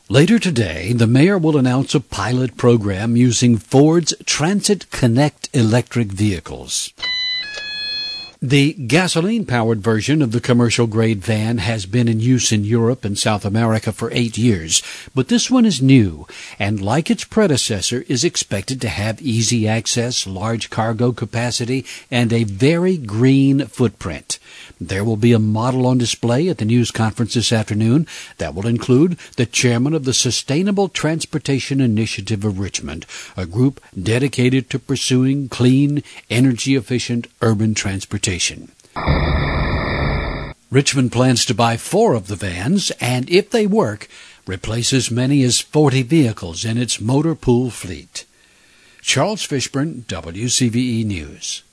Later today, the mayor will announce a pilot program using Ford's Transit Connect electric vehicles. The gasoline-powered version of the commercial-grade van has been in use in Europe and South America for 8 years, but this one is new, and like its predecessor, is expected to have easy access, large cargo capacity, and a very green footprint. There will be a model on display at the news conference this afternoon that will include the chairman of the Sustainable Transportation Initiative of Richmond, a group dedicated to pursuing clean, energy-efficient urban transportation. Richmond plans to buy 4 of the vans, and if they work, replace as many as 40 vehicles in its motor pool fleet. Charles Fishburne, WCVE News.